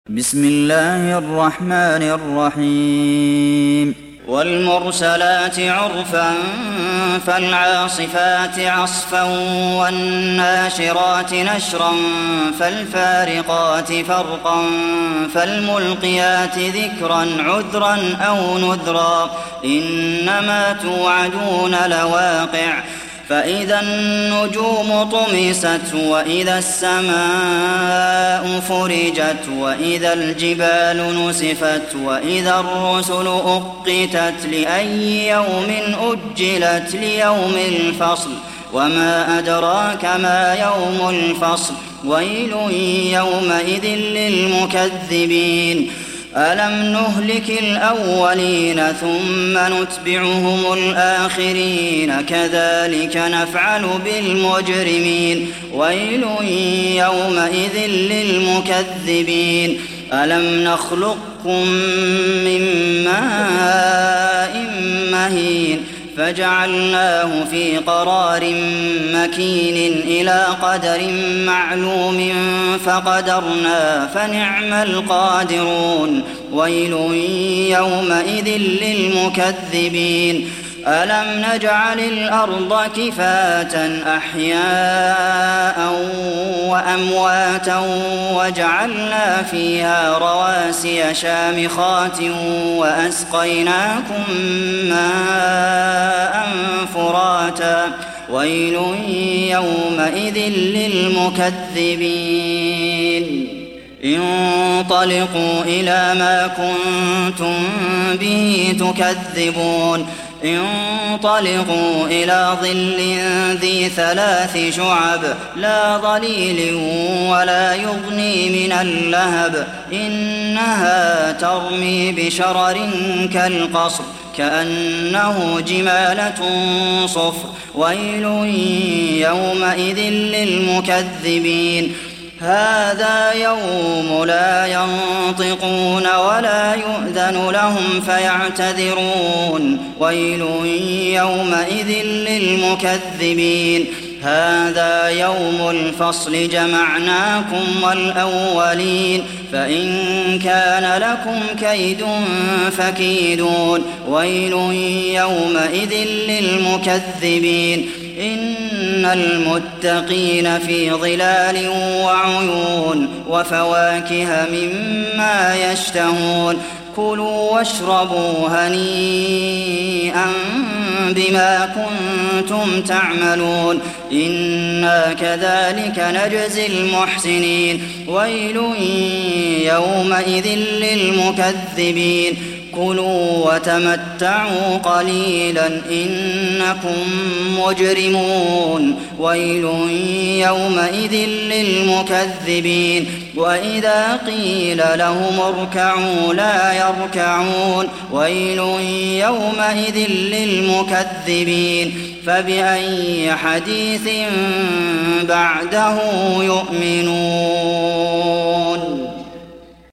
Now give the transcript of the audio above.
بسم الله الرحمن الرحيم والمرسلات عرفا فالعاصفات عصفا والناشرات نشرا فالفارقات فرقا فالملقيات ذكرا عذرا أو نذرا إنما توعدون لواقع فإذا النجوم طمست وإذا السماء فرجت وإذا الجبال نسفت وإذا الرسل أقتت لأي يوم أجلت ليوم الفصل وما أدراك ما يوم الفصل ويل يومئذ للمكذبين ألم نهلك الأولين ثم نتبعهم الآخرين كذلك نفعل بالمجرمين ويل يومئذ للمكذبين ألم نخلقكم من ماء مهين فجعلناه في قرار مكين إلى قدر معلوم فقدرنا فنعم القادرون ويل يومئذ للمكذبين ألم نجعل الأرض كفاة أحياء وأمواتا وجعلنا فيها رواسي شامخات وأسقيناكم ماء فراتا ويل يومئذ للمكذبين انطلقوا إلى ما كنتم به تكذبون انطلقوا إلى ظل ذي 3 شعب لا ظليل ولا يغني من اللهب إنها ترمي بشرر كالقصر كأنه جمالة صفر ويل يومئذ للمكذبين هذا يوم لا ينطقون ولا يؤذن لهم فيعتذرون ويل يومئذ للمكذبين هذا يوم الفصل جمعناكم والأولين فإن كان لكم كيد فكيدون ويل يومئذ للمكذبين إن المتقين في ظلال وعيون وفواكه مما يشتهون كلوا واشربوا هنيئا بما كنتم تعملون إنا كذلك نجزي المحسنين ويل يومئذ للمكذبين كلوا وتمتعوا قليلا إنكم مجرمون ويل يومئذ للمكذبين وإذا قيل لهم اركعوا لا يركعون ويل يومئذ للمكذبين فبأي حديث بعده يؤمنون